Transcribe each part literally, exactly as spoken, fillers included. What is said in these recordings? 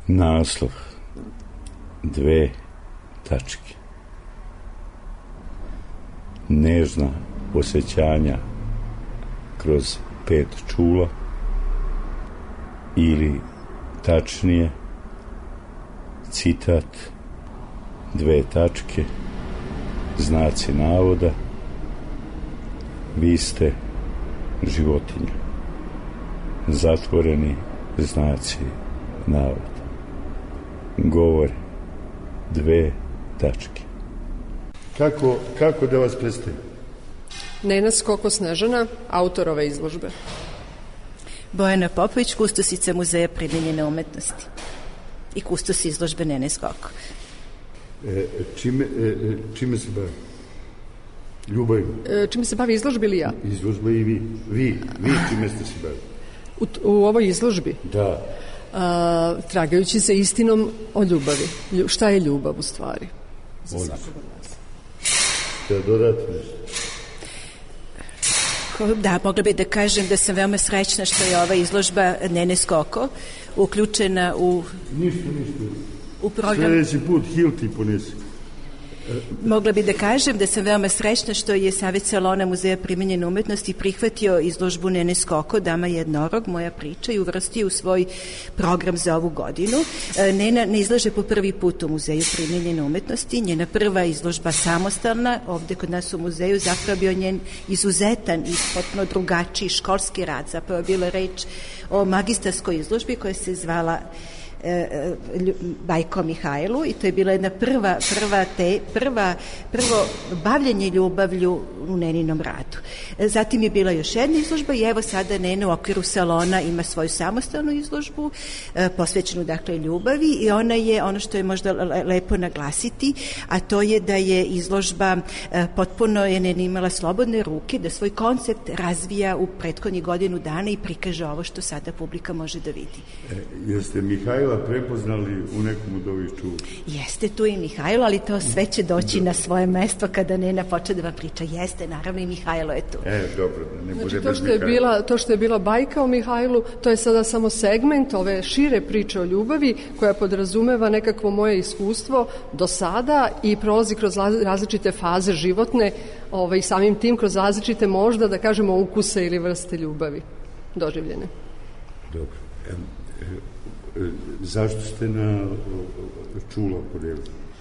Naslov: Dve tačke. Nežna osjećanja kroz pet čula, ili tačnije citat: dve tačke, znaci navoda, vi ste životinja. Zatvoreni znaci navoda. Govore: dve tačke. Kako, kako da vas predstavim? Nena Skoko Snežana, autor ove izložbe. Bojana Popović, kustosica Muzeja primenjene umetnosti i kustos izložbe Nene Skoko. E, čime, e, čime se bavi? Ljubav. E, čime se bavi izložba ili ja? Izložba i vi. Vi, vi čime ste se bavili? U, u ovoj izložbi? Da. A, tragajući se istinom o ljubavi. Lju, šta je ljubav u stvari? Za svakog od nas. Da dodate nešto? Da, mogla bi da kažem da sam veoma srećna što je ova izložba Nene Skoko uključena u... Ništa, ništa. U program... Sljedeći put Hilti ponesi. Mogla bi da kažem da sam veoma srećna što je Savet salona Muzeja primenjene umetnosti prihvatio izložbu Nene Skoko, Dama jednorog, moja priča, i uvrstio u svoj program za ovu godinu. Nena ne izlaže po prvi put u Muzeju primenjene umetnosti, njena prva izložba samostalna, ovde kod nas u muzeju, zapravo bio njen izuzetan i potpuno drugačiji školski rad, zapravo bila reč o magistarskoj izložbi koja se zvala Bajko Mihajlu, i to je bila jedna prva, prva te, prva, prvo bavljenje ljubavlju u Neninom radu. Zatim je bila još jedna izložba i evo sada Nena u okviru salona ima svoju samostalnu izložbu posvećenu dakle ljubavi, i ona je, ono što je možda lepo naglasiti, a to je da je izložba potpuno je Nena imala slobodne ruke da svoj koncept razvija u prethodnih godinu dana i prikaže ovo što sada publika može da vidi. E, jeste Mihajla prepoznali u nekom od ovih čula? Jeste tu i Mihajlo, ali to sve će doći na svoje mesto kada Nena počne da vam priča. Jeste, naravno i Mihajlo je tu. E, dobro, da ne znači, bude to bez što je Mihajla. bila, to što je bila bajka o Mihajlu, to je sada samo segment ove šire priče o ljubavi koja podrazumeva nekakvo moje iskustvo do sada i prolazi kroz različite faze životne, ovaj, samim tim kroz različite možda, da kažemo, ukuse ili vrste ljubavi doživljene. Dobro. E, e, zašto ste na čula podelili?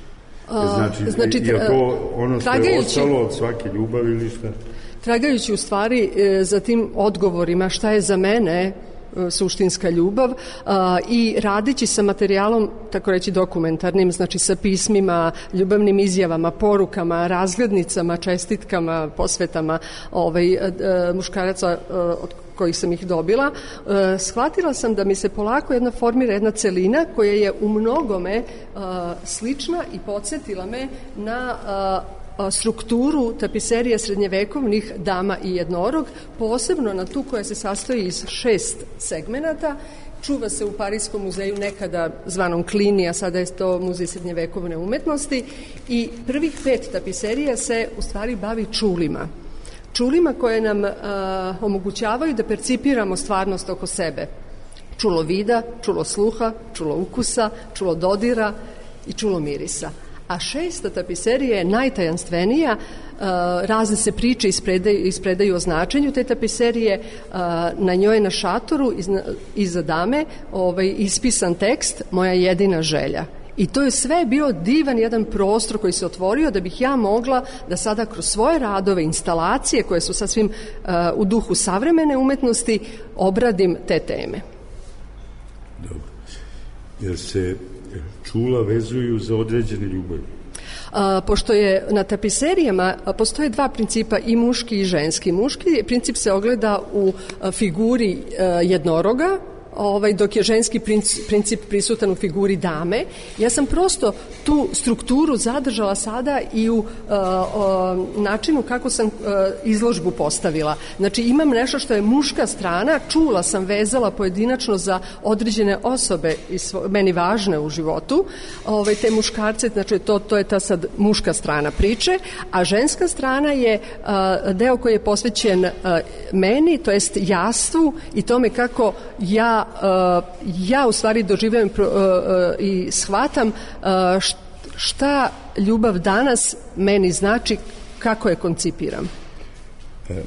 Znači, znači je to ono što je ostalo od svake ljubavi ili šta? Tragajući u stvari e, za tim odgovorima šta je za mene e, suštinska ljubav, a, i radeći sa materijalom, tako reći dokumentarnim, znači sa pismima, ljubavnim izjavama, porukama, razglednicama, čestitkama, posvetama ovaj, e, muškaraca e, od kojih sam ih dobila, e, shvatila sam da mi se polako jedna formira jedna celina koja je u mnogome e, slična i podsjetila me na e, strukturu tapiserija srednjevekovnih Dama i jednorog, posebno na tu koja se sastoji iz šest segmenata. Čuva se u Parijskom muzeju, nekada zvanom Klini, a sada je to Muzej srednjevekovne umetnosti, i prvih pet tapiserija se u stvari bavi čulima. Čulima koje nam a, omogućavaju da percipiramo stvarnost oko sebe. Čulo vida, čulo sluha, čulo ukusa, čulo dodira i čulo mirisa. A šesta tapiserija je najtajanstvenija, a, razne se priče ispredaju, ispredaju o značenju te tapiserije, a, na njoj je na šatoru iz, iza dame ovaj, ispisan tekst Moja jedina želja. I to je sve bio divan jedan prostor koji se otvorio da bih ja mogla da sada kroz svoje radove, instalacije koje su sasvim uh, u duhu savremene umetnosti obradim te teme. Dobro. Jer se čula vezuju za određene ljubavi? A, pošto je na tapiserijama a, postoje dva principa, i muški i ženski. Muški princip se ogleda u a, figuri a, jednoroga, Ovaj, dok je ženski princip prisutan u figuri dame. Ja sam prosto tu strukturu zadržala sada i u uh, uh, načinu kako sam uh, izložbu postavila. Znači imam nešto što je muška strana, čula sam vezala pojedinačno za određene osobe i svo, meni važne u životu, ovaj, te muškarce, znači to, to je ta sad muška strana priče, a ženska strana je uh, deo koji je posvećen uh, meni, to jest jastvu i tome kako ja ja u stvari doživljavam i shvatam šta ljubav danas meni znači, kako je koncipiram. E,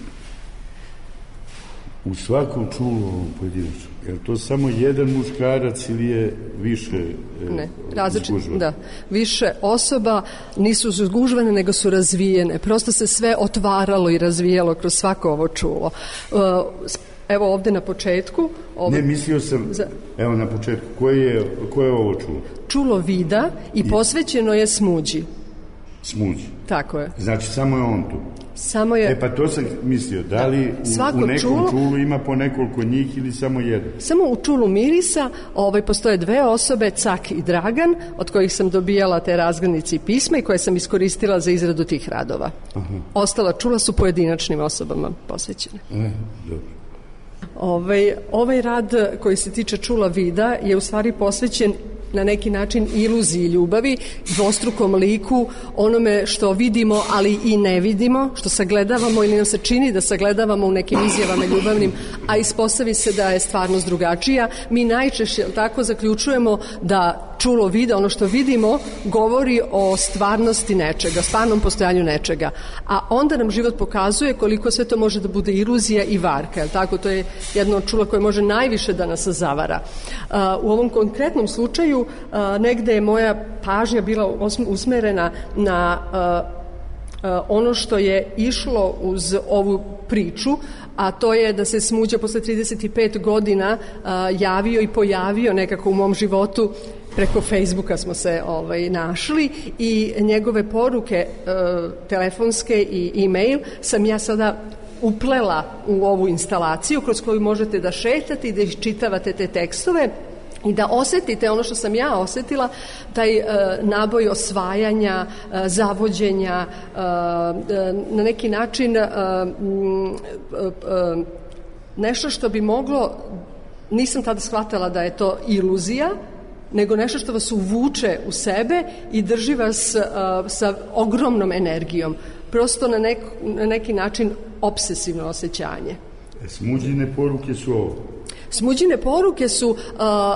u svakom čulu pojedinačno, je li to samo jedan muškarac ili je više e, ne, različit, da, više osoba nisu zgužvane nego su razvijene, prosto se sve otvaralo i razvijalo kroz svako ovo čulo. Evo ovde na početku ovde, ne, mislio sam za, evo na početku, koje je, koje je ovo čulo? Čulo vida i posvećeno je Smuđi. Smuđi. Tako je. Znači samo je on tu. Samo je... E pa to sam mislio, da li u, u nekom čulu, čulu ima po nekoliko njih ili samo jedan? Samo u čulu mirisa ovaj, postoje dve osobe, Cak i Dragan, od kojih sam dobijala te razglednice i pisma i koje sam iskoristila za izradu tih radova. Aha. Ostala čula su pojedinačnim osobama posvećene. E, dobro. Ovaj, ovaj rad koji se tiče čula vida je u stvari posvećen na neki način iluziji ljubavi, dvostrukom liku, onome što vidimo, ali i ne vidimo, što sagledavamo ili nam se čini da sagledavamo u nekim izjavama ljubavnim, a ispostavi se da je stvarnost drugačija. Mi najčešće tako zaključujemo da čulo vida, ono što vidimo, govori o stvarnosti nečega, stvarnom postojanju nečega. A onda nam život pokazuje koliko sve to može da bude iluzija i varka. Jel tako? To je jedno od čula koje može najviše da nas zavara. U ovom konkretnom slučaju negde je moja pažnja bila usmerena na ono što je išlo uz ovu priču, a to je da se Smuđa posle trideset pet godina javio i pojavio nekako u mom životu. Preko Facebooka smo se ovaj, našli i njegove poruke e, telefonske i e-mail sam ja sada uplela u ovu instalaciju kroz koju možete da šetate i da iščitavate te tekstove i da osetite ono što sam ja osetila, taj e, naboj osvajanja, e, zavođenja, e, na neki način e, e, e, nešto što bi moglo, nisam tada shvatala da je to iluzija, nego nešto što vas uvuče u sebe i drži vas uh, sa ogromnom energijom. Prosto na, nek, na neki način obsesivno osjećanje. E, Smuđine poruke su ovo? Smuđine poruke su uh,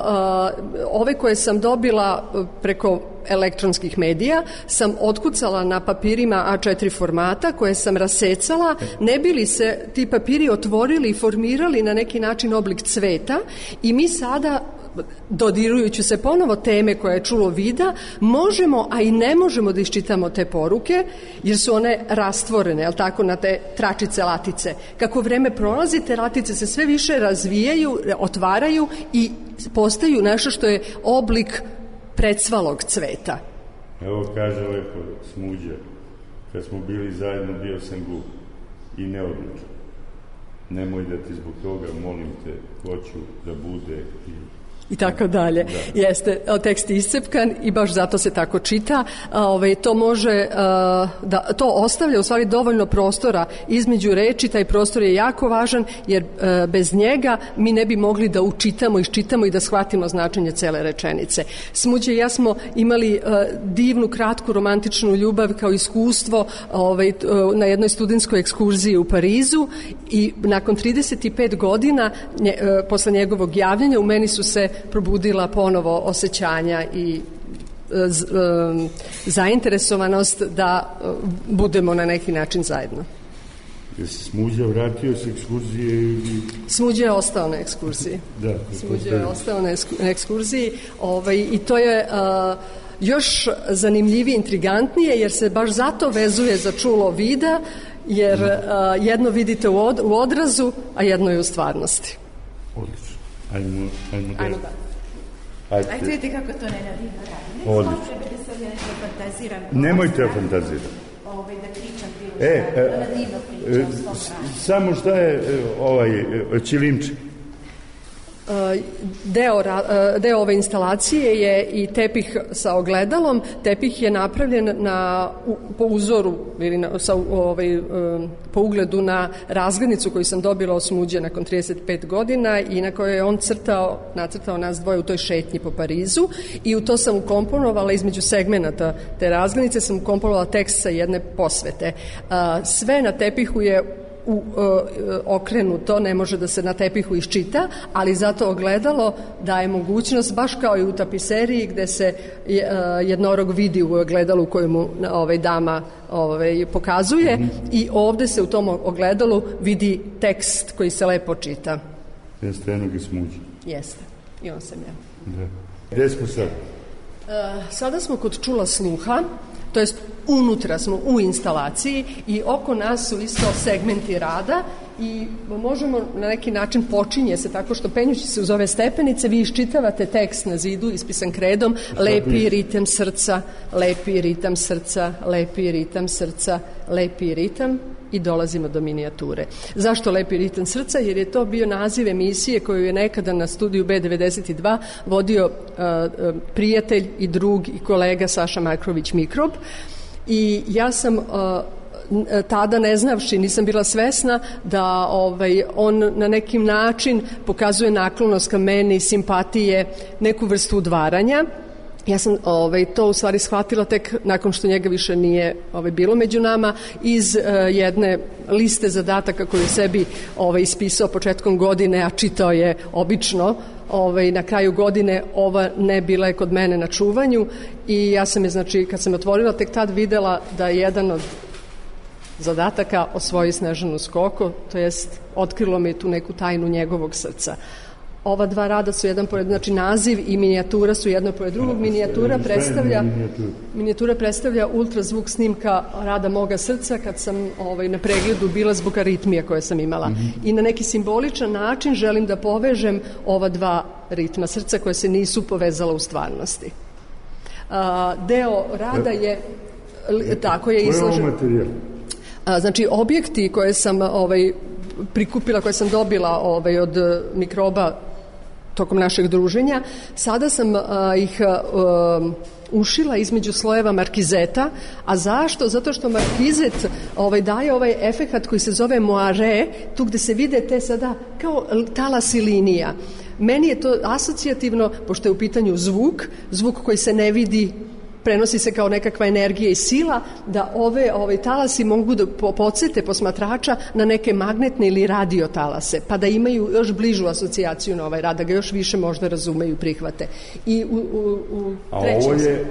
uh, ove koje sam dobila preko elektronskih medija, sam otkucala na papirima A četiri formata koje sam rasecala, ne bi li se ti papiri otvorili i formirali na neki način oblik cveta i mi sada, dodirujući se ponovo teme koja je čulo vida, možemo, a i ne možemo da iščitamo te poruke, jer su one rastvorene, jel tako, na te tračice latice. Kako vreme prolazi, te latice se sve više razvijaju, otvaraju i postaju nešto što je oblik precvalog cveta. Evo kaže lepo Smuđa, kad smo bili zajedno bio sam glup i neodlučan. Nemoj da ti zbog toga, molim te, hoću da bude i i tako dalje. Da. Jeste, tekst je iscepkan i baš zato se tako čita. Ove, to može, da, to ostavlja u stvari dovoljno prostora između reči, taj prostor je jako važan jer bez njega mi ne bi mogli da učitamo, iščitamo i da shvatimo značenje cele rečenice. Smuđe i ja smo imali divnu, kratku, romantičnu ljubav kao iskustvo ove, na jednoj studentskoj ekskurziji u Parizu i nakon trideset pet godina nje, posle njegovog javljanja u meni su se probudila ponovo osjećanja i z, um, zainteresovanost da uh, budemo na neki način zajedno. Je se Smuđa vratio s ekskurzije? I... Smuđa je ostao na ekskurziji. Da, Smuđa je ostao na ekskurziji ovaj, i to je uh, još zanimljivije, intrigantnije, jer se baš zato vezuje za čulo vida, jer uh, jedno vidite u, od, u odrazu, a jedno je u stvarnosti. Odlično. Ajmo, ajmo, ajmo da. Ajde. Ajde vidite kako to ne nadivno radi. Ne odlično. Da sad ja nešto fantaziram. Nemojte fantazirati. Ovaj, da pričam bilo e, šta. E, da divno pričam e, svom kraju. Samo šta je ovaj Ćilimče? Deo, deo ove instalacije je i tepih sa ogledalom. Tepih je napravljen na, po uzoru ili na, sa, ovaj, po ugledu na razglednicu koju sam dobila od Smuđe nakon trideset pet godina i na kojoj je on crtao, nacrtao nas dvoje u toj šetnji po Parizu i u to sam ukomponovala između segmenata te razglednice sam ukomponovala tekst sa jedne posvete. Sve na tepihu je u, uh, okrenuto, ne može da se na tepihu iščita, ali zato ogledalo daje mogućnost, baš kao i u tapiseriji gde se uh, jednorog vidi u ogledalu koju mu ovaj, dama ovaj, pokazuje, mm-hmm. i ovde se u tom ogledalu vidi tekst koji se lepo čita. Jeste jednog i smuđi. Jeste, i on sam ja. Da. Gde smo sad? Uh, sada smo kod čula sluha, to jest unutra smo u instalaciji i oko nas su isto segmenti rada i možemo na neki način, počinje se tako što penjući se uz ove stepenice vi iščitavate tekst na zidu ispisan kredom, lepi ritam srca, lepi ritam srca, lepi ritam srca, lepi ritam, i dolazimo do minijature. Zašto lepi ritam srca? Jer je to bio naziv emisije koju je nekada na studiju B devedeset dva vodio uh, uh, prijatelj i drug i kolega Saša Marković Mikrob, i ja sam uh, tada ne znavši, nisam bila svesna da ovaj, on na nekim način pokazuje naklonost ka meni, simpatije, neku vrstu udvaranja. Ja sam ovaj, to u stvari shvatila tek nakon što njega više nije ovaj, bilo među nama, iz uh, jedne liste zadataka koju je sebi ovaj, ispisao početkom godine, a čitao je obično ovaj, na kraju godine. Ova ne bila je kod mene na čuvanju i ja sam je, znači, kad sam otvorila, tek tad videla da je jedan od zadataka osvoji Snežanu Skoko, to jest otkrilo mi tu neku tajnu njegovog srca. Ova dva rada su jedan pored, znači naziv i minijatura su jedno pored drugog. Minijatura predstavlja minijatura predstavlja ultrazvuk snimka rada moga srca kad sam ovaj, na pregledu bila zbog aritmija koje sam imala. Mm-hmm. I na neki simboličan način želim da povežem ova dva ritma srca koje se nisu povezala u stvarnosti. A, deo rada je e, tako je izložen. A, znači objekti koje sam ovaj, prikupila, koje sam dobila ovaj, od mikroba tokom našeg druženja, sada sam uh, ih uh, ušila između slojeva markizeta. A zašto? Zato što markizet ovaj, daje ovaj efekat koji se zove moire, tu gde se vide te sada kao talasi linija. Meni je to asocijativno, pošto je u pitanju zvuk, zvuk koji se ne vidi, prenosi se kao nekakva energija i sila, da ove, ove talasi mogu da podsete posmatrača na neke magnetne ili radio talase, pa da imaju još bližu asocijaciju na ovaj rad, da ga još više možda razumeju i prihvate. I u, u, u trećem... A ovo je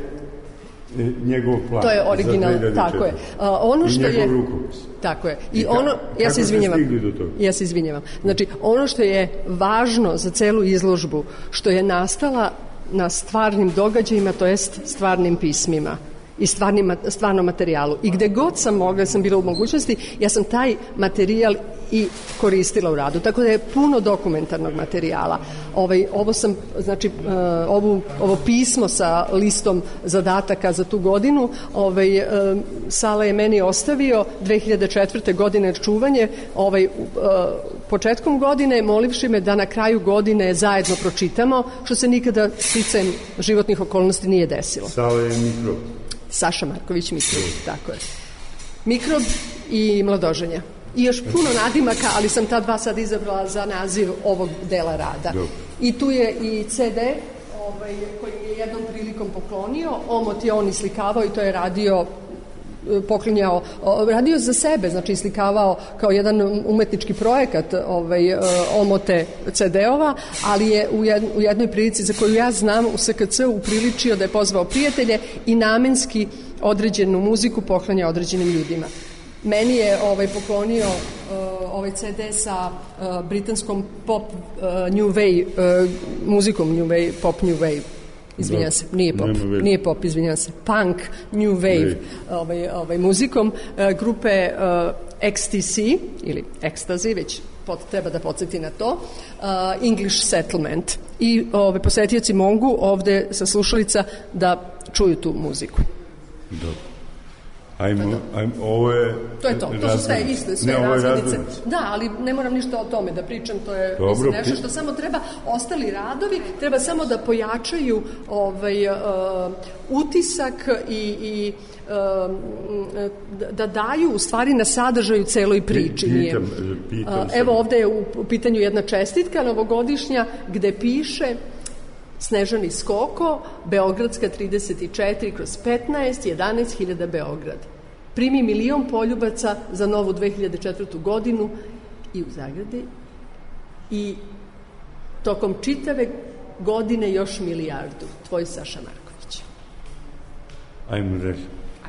njegov plan. To je original, tako je. A, ono što I njegov je, rukopis. Tako je. I, I ono, ja se izvinjavam. Ja se izvinjavam. Znači, ono što je važno za celu izložbu, što je nastala na stvarnim događajima, to jest stvarnim pismima i stvarnim, stvarnom materijalu. I gde god sam mogla, sam bila u mogućnosti, ja sam taj materijal i koristila u radu. Tako da je puno dokumentarnog materijala. Ovaj, ovo sam, znači, uh, ovu, ovo pismo sa listom zadataka za tu godinu, ovaj, uh, Sala je meni ostavio dve hiljade četvrte godine čuvanje, ovaj, uh, početkom godine, molivši me da na kraju godine zajedno pročitamo, što se nikada sticajem životnih okolnosti nije desilo. Sala je Mikrob. Saša Marković Mikrob, tako je. Mikrob i Mladoženja. I još puno nadimaka, ali sam ta dva sad izabrala za naziv ovog dela rada. Dobro. I tu je i ce de ovaj, koji je jednom prilikom poklonio. Omot je on islikavao i to je radio poklinjao, radio za sebe, znači islikavao kao jedan umetnički projekat ovaj, omote ce de-ova, ali je u jednoj prilici za koju ja znam u es ka ce upriličio da je pozvao prijatelje i namenski određenu muziku poklanja određenim ljudima. Meni je ovaj, poklonio uh, ovaj ce de sa uh, britanskom pop uh, new wave, uh, muzikom new wave, pop new wave. Izvinjam se, nije pop, nije pop, izvinjam se, punk, new wave, ovaj, ovaj, muzikom uh, grupe uh, X T C, ili Ecstasy, već pot, treba da podsjeti na to, uh, English Settlement. I ovaj, posetioci mogu ovde sa slušalica da čuju tu muziku. Dobro. Ajmo, ajmo, ovo je... To je to, to su sve iste, sve ne, razglednice. Da, ali ne moram ništa o tome da pričam, to je Dobro, mislim, nešto što samo treba, ostali radovi, treba samo da pojačaju ovaj, uh, utisak i, i uh, da daju u stvari na sadržaju celoj priči. Pitam, pitam uh, evo ovde je u, u pitanju jedna čestitka novogodišnja gde piše Snežani Skoko, Beogradska trideset četiri kroz petnaest, jedanaest hiljada Beograd. primi milion poljubaca za novu dve hiljade četvrtu godinu i u zagradi i tokom čitave godine još milijardu. Tvoj Saša Marković. Ajmo reći.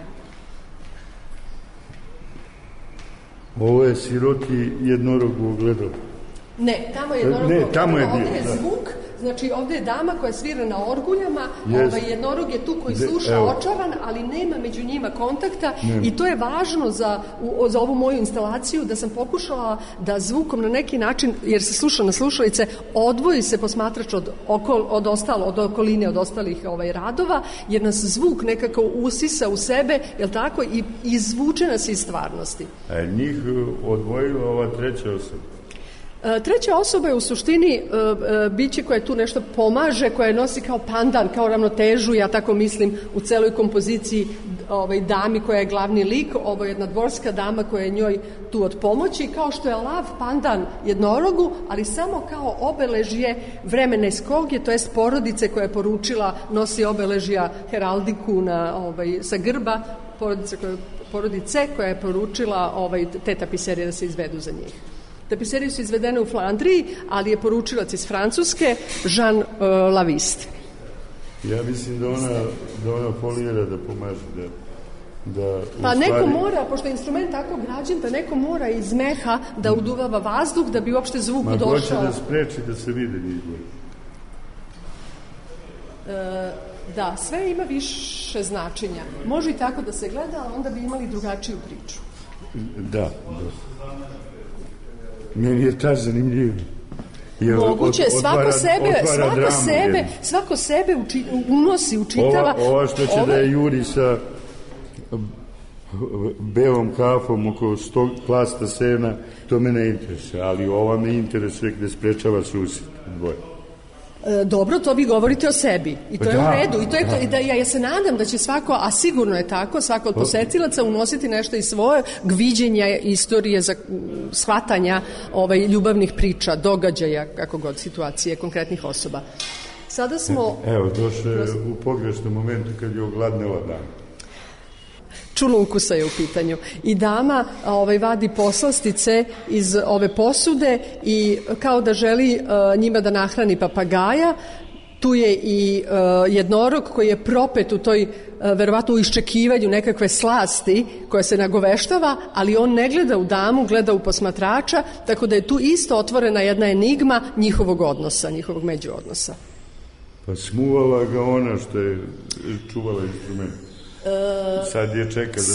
Ovo je siroti jednorog u ogledalu. Ne, tamo je jednorog ne, tamo je bio, ovdje je zvuk, znači ovdje je dama koja svira na orguljama, yes. ovaj jednorog je tu koji sluša De, očaran, ali nema među njima kontakta ne. I to je važno za, u, za ovu moju instalaciju, da sam pokušala da zvukom na neki način, jer se sluša na slušalice, odvoji se posmatrač od, okol, od, ostalo, od okoline, od ostalih ovaj, radova, jer nas zvuk nekako usisa u sebe, jel tako, i izvuče nas iz stvarnosti. A njih odvojila ova treća osoba? Treća osoba je u suštini uh, biće koja tu nešto pomaže, koja nosi kao pandan, kao ravnotežu, ja tako mislim, u celoj kompoziciji ovaj, dami koja je glavni lik. Ovo je jedna dvorska dama koja je njoj tu od pomoći, kao što je lav pandan jednorogu, ali samo kao obeležje vremene skoge, to jest porodice koja je poručila, nosi obeležja heraldiku na, ovaj, sa grba, porodice koja, porodice koja je poručila ovaj, te tapiserije da se izvedu za njih. Tapiserije su izvedene u Flandriji, ali je poručilac iz Francuske, Jean uh, Laviste. Ja mislim da ona, da ona folira da pomaže, da, da pa stvari... neko mora, pošto je instrument tako građen, da neko mora iz meha da uduvava vazduh, da bi uopšte zvuk Ma, došao. Ma hoće da spreči da se vide izgled. E, da, sve ima više značenja. Može i tako da se gleda, ali onda bi imali drugačiju priču. Da, da. Meni je ta zanimljivo. Moguće, od, svako otvara, sebe, otvara svako, dramu, sebe svako sebe uči, unosi, učitava. Ova, ova što će ova... da je juri sa belom kafom oko sto klasta sena, to me ne interesuje, ali ova me interesuje gde sprečava susjed dvoje. E, dobro, to vi govorite o sebi i to da, je u redu i to je to, i da ja, ja se nadam da će svako, a sigurno je tako, svako od posetilaca unositi nešto iz svoje viđenja istorije, za shvatanja ovaj, ljubavnih priča, događaja, kako god, situacije, konkretnih osoba. Sada smo... Evo, došlo je u pogrešnom momentu kad je ogladnela dama. Čulunkusa je u pitanju. I dama ovaj, vadi poslastice iz ove posude i kao da želi uh, njima da nahrani papagaja. Tu je i uh, jednorog koji je propet u toj, uh, verovatno u iščekivanju nekakve slasti koja se nagoveštava, ali on ne gleda u damu, gleda u posmatrača, tako da je tu isto otvorena jedna enigma njihovog odnosa, njihovog međuodnosa. Pa smuvala ga ona što je čuvala instrument. Sad je čeka da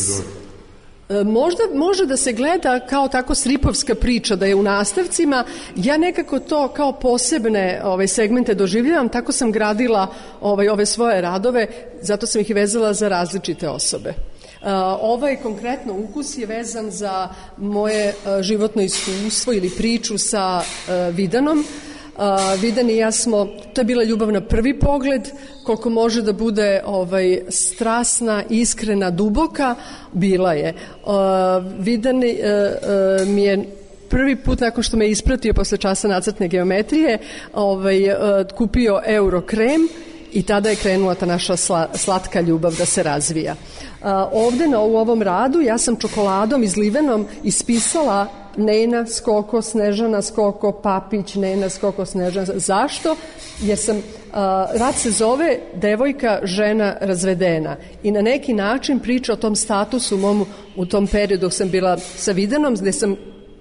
dođe. Možda može da se gleda kao tako stripovska priča, da je u nastavcima. Ja nekako to kao posebne ovaj, segmente doživljavam, tako sam gradila ovaj, ove svoje radove, zato sam ih i vezala za različite osobe. Uh, ovaj konkretno ukus je vezan za moje uh, životno iskustvo ili priču sa uh, Vidanom. Uh, Vidan i ja smo, to je bila ljubav na prvi pogled, koliko može da bude ovaj, strasna, iskrena, duboka, bila je. Uh, Vidan uh, uh, mi je prvi put nakon što me ispratio posle časa nacrtne geometrije ovaj, uh, kupio Eurokrem i tada je krenula ta naša sla, slatka ljubav da se razvija. Uh, ovde na, u ovom radu ja sam čokoladom izlivenom ispisala Nena, Skoko, Snežana, Skoko, Papić, Nena, Skoko, Snežana. Zašto? Jer sam, uh, rad se zove Devojka, žena, razvedena i na neki način priča o tom statusu mom, u tom periodu dok sam bila sa Vidanom, gde sam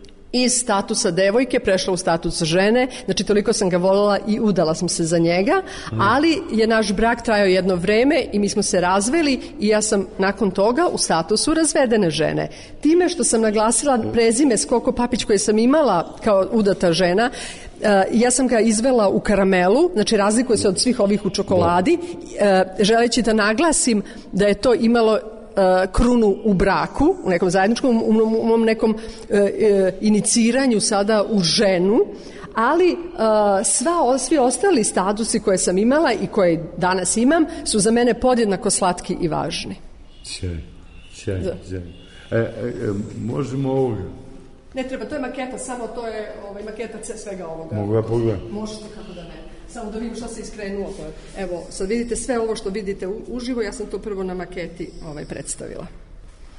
iz statusa devojke prešla u status žene, znači toliko sam ga voljela i udala sam se za njega, ali je naš brak trajao jedno vreme i mi smo se razveli i ja sam nakon toga u statusu razvedene žene. Time što sam naglasila prezime Skoko Papić koje sam imala kao udata žena, ja sam ga izvela u karamelu, znači razlikuje se od svih ovih u čokoladi, želeći da naglasim da je to imalo krunu u braku, u nekom zajedničkom, u mom nekom e, e, iniciranju sada u ženu, ali e, sva, svi ostali statusi koje sam imala i koje danas imam su za mene podjednako slatki i važni. Sjaj, sjaj, sjaj. E, e, možemo ovoga? Ne treba, to je maketa, samo to je ovaj, maketa svega ovoga. Mogu ja pogledam? Možete, kako da ne. Samo da vidim šta se iskrenulo. Evo, sad vidite sve ovo što vidite uživo, ja sam to prvo na maketi ovaj, predstavila.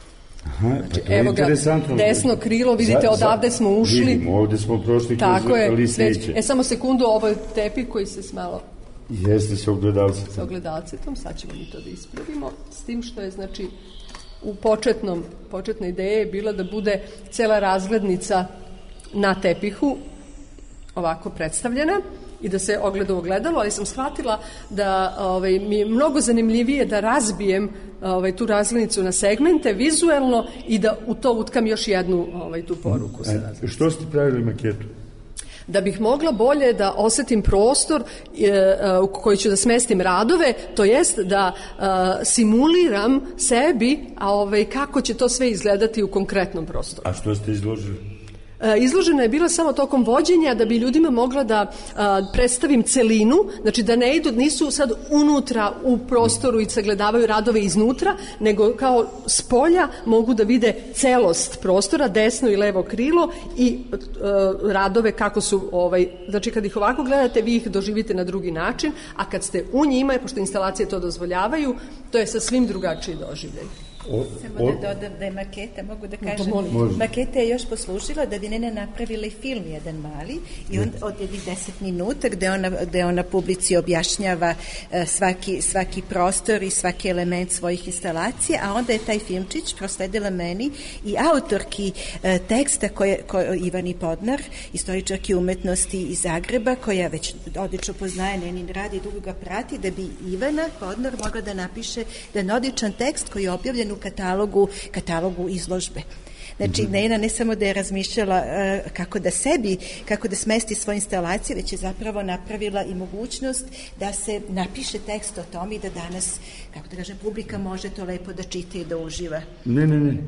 Aha, znači, pa evo ga, desno krilo, vidite, za, odavde smo ušli. Vidimo, ovde smo prošli kroz listiće. E, samo sekundu, ovo je tepih koji se smalo... Jeste sa ogledalcetom. Sa ogledalcetom, sad ćemo mi to da ispravimo, s tim što je, znači, u početnom, početna ideja je bila da bude cela razglednica na tepihu ovako predstavljena i da se ogleda u ogledalo, ali sam shvatila da ovaj, mi je mnogo zanimljivije da razbijem ovaj, tu razglednicu na segmente vizuelno i da u to utkam još jednu ovaj, tu poruku. A, što ste pravili maketu? Da bih mogla bolje da osetim prostor e, u koji ću da smestim radove, to jest da e, simuliram sebi, a ovaj, kako će to sve izgledati u konkretnom prostoru. A što ste izložili? Izložena je bila samo tokom vođenja da bi ljudima mogla da a, predstavim celinu, znači da ne idu, nisu sad unutra u prostoru i sagledavaju radove iznutra, nego kao s polja mogu da vide celost prostora, desno i levo krilo i a, radove kako su, ovaj, znači kad ih ovako gledate vi ih doživite na drugi način, a kad ste u njima, pošto instalacije to dozvoljavaju, to je sasvim drugačiji doživljaj. O, Samo o, da dodam da je maketa, mogu da kažem, no, maketa je još poslužila da bi Nena napravila i film jedan mali i on od jednih deset minuta gde ona, gde ona publici objašnjava uh, svaki, svaki prostor i svaki element svojih instalacija, a onda je taj filmčić prosledila meni i autorki uh, teksta koje, koje, Ivani Podnar, istoričarki umetnosti iz Zagreba, koja već odlično poznaje Nenin rad i dugo ga prati, da bi Ivana Podnar mogla da napiše jedan odličan tekst koji je objavljen u katalogu, katalogu izložbe. Znači, mm-hmm. Nena ne samo da je razmišljala uh, kako da sebi, kako da smesti svoje instalacije, već je zapravo napravila i mogućnost da se napiše tekst o tome i da danas, kako da kažem, publika može to lepo da čita i da uživa. Ne, ne, ne.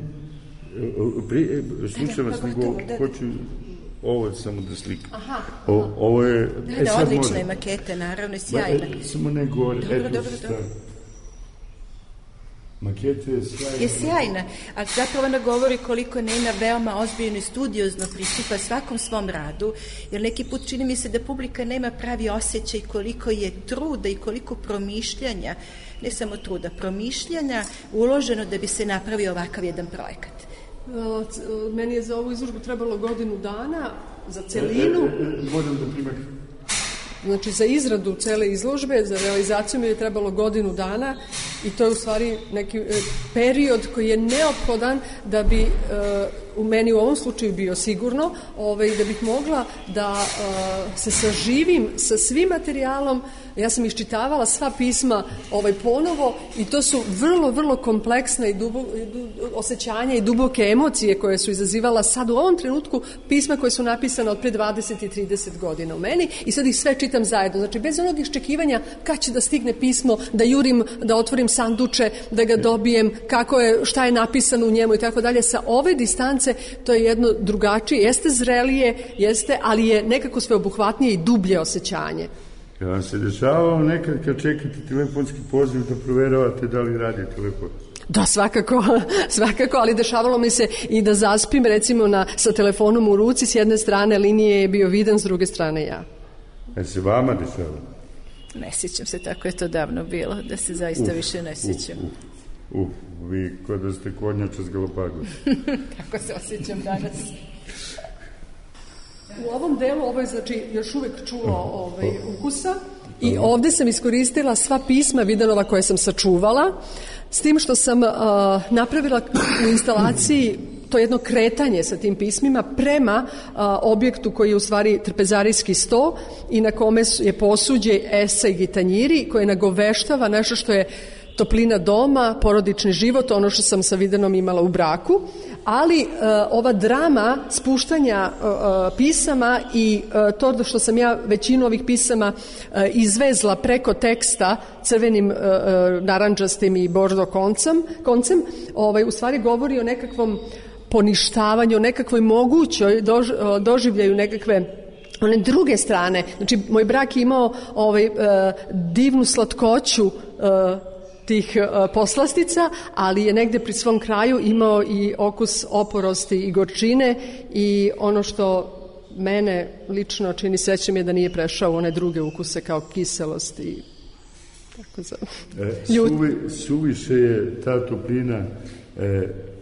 Pri, slušam vas, nego hoću ovo samo da slikam. Aha. O, ovo je... Da, da, odlična je maketa, naravno, sjajna. E, samo ne govori. Dobro, dobro, dobro. Maketa je sjajna. Je sjajna, ali zapravo ona govori koliko Nena veoma ozbiljno i studiozno pristupa svakom svom radu, jer neki put čini mi se da publika nema pravi osjećaj koliko je truda i koliko promišljanja, ne samo truda, promišljanja uloženo da bi se napravio ovakav jedan projekat. Meni je za ovu izložbu trebalo godinu dana, za celinu. E, e, e, moram da primaknem. Znači, za izradu cele izložbe, za realizaciju mi je trebalo godinu dana i to je u stvari neki period koji je neophodan da bi e, u meni u ovom slučaju bio sigurno, ovaj, da bih mogla da e, se saživim sa svim materijalom. Ja sam iščitavala sva pisma ovaj, ponovo i to su vrlo, vrlo kompleksne i dubo, osjećanja i duboke emocije koje su izazivala sad u ovom trenutku pisma koje su napisane od pre dvadeset i trideset godina u meni i sad ih sve čitam zajedno. Znači, bez onog iščekivanja kad će da stigne pismo, da jurim, da otvorim sanduče, da ga dobijem, kako je, šta je napisano u njemu i tako dalje. Sa ove distance to je jedno drugačije, jeste zrelije, jeste, ali je nekako sveobuhvatnije i dublje osjećanje. Ja vam se dešavao nekad kad čekate telefonski poziv da proveravate da li radi telefon? Da, svakako, svakako, ali dešavalo mi se i da zaspim recimo na, sa telefonom u ruci, s jedne strane linije je bio Vidan, s druge strane ja. E se vama dešava? Ne sjećam se, tako je to davno bilo, da se zaista uf, više ne sjećam. Uf, uf, uf, vi kod da ste kornjača s Galapagos. Kako se osjećam danas? U ovom delu ovo je znači još uvek čulo ovaj, ukusa i ovde sam iskoristila sva pisma Vidanova koje sam sačuvala, s tim što sam uh, napravila u instalaciji to jedno kretanje sa tim pismima prema a, objektu koji je u stvari trpezarijski sto i na kome je posuđe, esej, gitanjiri koje nagoveštava nešto što je toplina doma, porodični život, ono što sam sa Vidanom imala u braku, ali e, ova drama spuštanja e, pisama i e, to što sam ja većinu ovih pisama e, izvezla preko teksta crvenim, e, naranđastim i bordo koncem, koncem ovaj, u stvari govori o nekakvom poništavanju, nekakvoj mogućoj dož, doživljaju nekakve one druge strane. Znači, moj brak je imao ovaj, e, divnu slatkoću e, tih uh, poslastica, ali je negde pri svom kraju imao i okus oporosti i gorčine i ono što mene lično čini srećem je da nije prešao u one druge ukuse kao kiselost i tako za e, suvi, suviše je ta toplina e,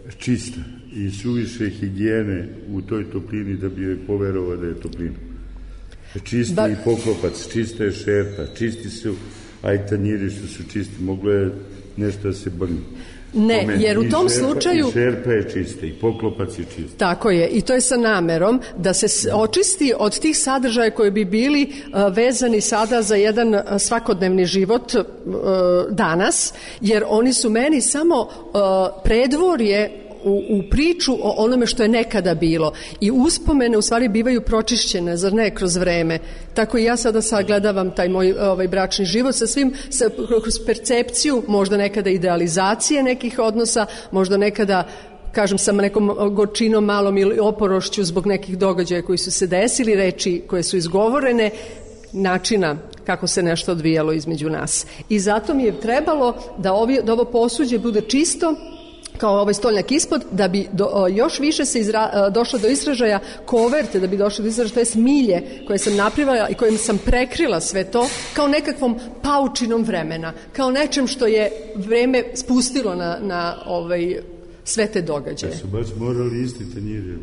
čista i suviše higijene u toj toplini da bi joj poverovao da je toplina. Čisti ba... i poklopac, čista je šerpa, čisti su ajtanjiri što su čisti, moglo je nešto da se brni. Ne, Moment, jer u tom šerpa, slučaju... I šerpa je čista, i poklopac je čist. Tako je, i to je sa namerom da se očisti od tih sadržaja koji bi bili uh, vezani sada za jedan uh, svakodnevni život uh, danas, jer oni su meni samo uh, predvorje U, u priču o onome što je nekada bilo i uspomene u stvari bivaju pročišćene, zar ne, kroz vreme. Tako i ja sada sagledavam taj moj ovaj, bračni život sa svim, sa, kroz percepciju, možda nekada idealizacije nekih odnosa, možda nekada, kažem, sa nekom gorčinom malom ili oporošću zbog nekih događaja koji su se desili, reči koje su izgovorene, načina kako se nešto odvijalo između nas. I zato mi je trebalo da, ovi, da ovo posuđe bude čisto, kao ovaj stoljak ispod, da bi do, o, još više se izra, došlo do izražaja koverte, da bi došlo do izražaja, to je smilje koje sam napravila i kojim sam prekrila sve to, kao nekakvom paučinom vremena, kao nečem što je vreme spustilo na, na ovaj, sve te događaje. Da su baš morali isti tanjiri.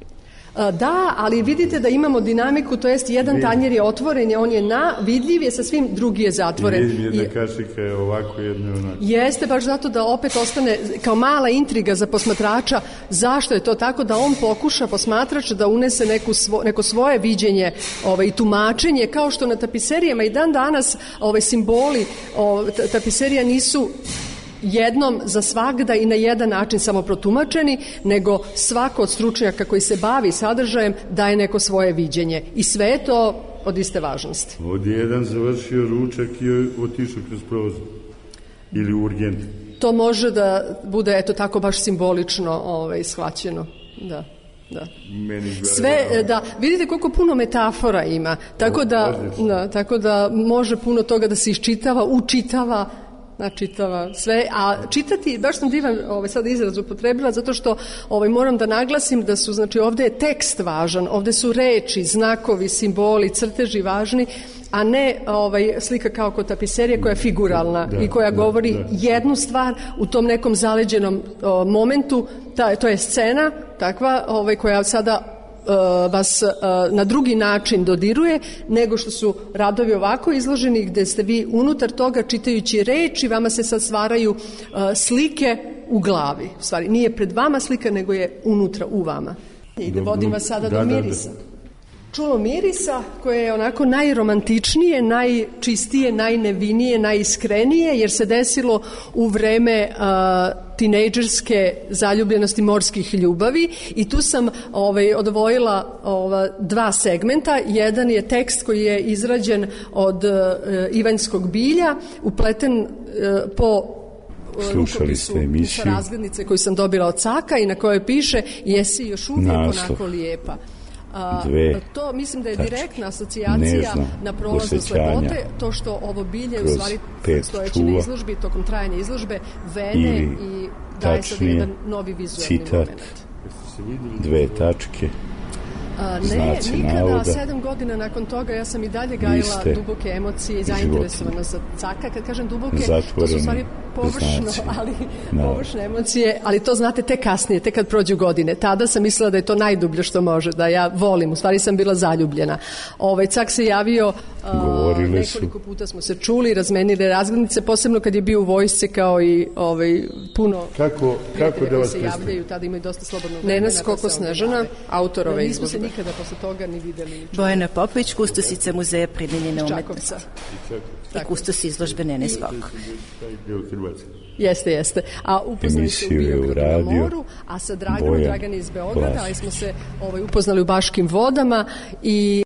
Da, ali vidite da imamo dinamiku, to jest jedan tanjer je otvoren, on je na, vidljiv je sa svim, drugi je zatvoren. I jedna I, kašika je ovako, jedna onako. Jeste, baš zato da opet ostane kao mala intriga za posmatrača zašto je to tako, da on pokuša, posmatrač, da unese neku svo, neko svoje viđenje ovaj, i tumačenje, kao što na tapiserijama i dan danas ovaj, simboli ovaj, tapiserija nisu jednom za svagda i na jedan način samo protumačeni, nego svako od stručnjaka koji se bavi sadržajem daje neko svoje viđenje. I sve je to od iste važnosti. Ovdje je jedan završio ručak i otišao kroz prozor. Ili u urgent. To može da bude, eto, tako baš simbolično ovaj, shvaćeno. Da. Da. Sve, da, vidite koliko puno metafora ima. Tako da, da, tako da može puno toga da se iščitava, učitava, načitava sve, a čitati, baš sam divan ovaj, sad izraz upotrebila, zato što ovaj, moram da naglasim da su, znači ovde je tekst važan, ovde su reči, znakovi, simboli, crteži važni, a ne ovaj, slika kao kod tapiserije koja je figuralna da, i koja da, govori da, da. jednu stvar u tom nekom zaleđenom o, momentu, ta, to je scena takva ovaj, koja sada vas na drugi način dodiruje nego što su radovi ovako izloženi gde ste vi unutar toga čitajući reči, vama se sad stvaraju slike u glavi. U stvari, nije pred vama slika, nego je unutra u vama. I da vodim vas sada da, do mirisa. Da, da. Čulo mirisa koje je onako najromantičnije, najčistije, najnevinije, najiskrenije, jer se desilo u vreme uh, tinejdžerske zaljubljenosti morskih ljubavi i tu sam ovaj, odvojila ova, dva segmenta. Jedan je tekst koji je izrađen od uh, Ivanjskog bilja, upleten uh, po slušali ste emisiju razglednice koju sam dobila od Caka i na kojoj piše jesi još uvijek naslov. Onako lijepa. A, to mislim da je direktna asocijacija na prolaznost lepote, to što ovo bilje u stvari stojeći na izložbi, tokom trajanja izložbe, vene i daje sad jedan novi vizualni citat, moment. Dve tačke, A, ne, nikada, navoda. Sedam godina nakon toga ja sam i dalje gajila duboke emocije i zainteresovana za Caka. Kad kažem duboke, to su stvari površno, ali no. površne emocije, ali to znate tek kasnije, tek kad prođu godine. Tada sam mislila da je to najdublje što može, da ja volim, u stvari sam bila zaljubljena. Ovaj Cak se javio, a, nekoliko puta smo se čuli, razmenili razglednice, posebno kad je bio u vojsci kao i ovaj, puno kako, kako da vas se javljaju, tada imaju dosta slobodnog vremena. Nena Skoko Snežana, autor ove izložbe. Nikada posle toga ni videli. Bojana Popović, kustosica Muzeja primenjene umetnosti. I kustos izložbe Nene Skoko. Jeste, jeste. A upoznali se u Biogradu na moru, a sa Draganom, Dragan iz Beograda, ali smo se ovaj, upoznali u Baškim vodama i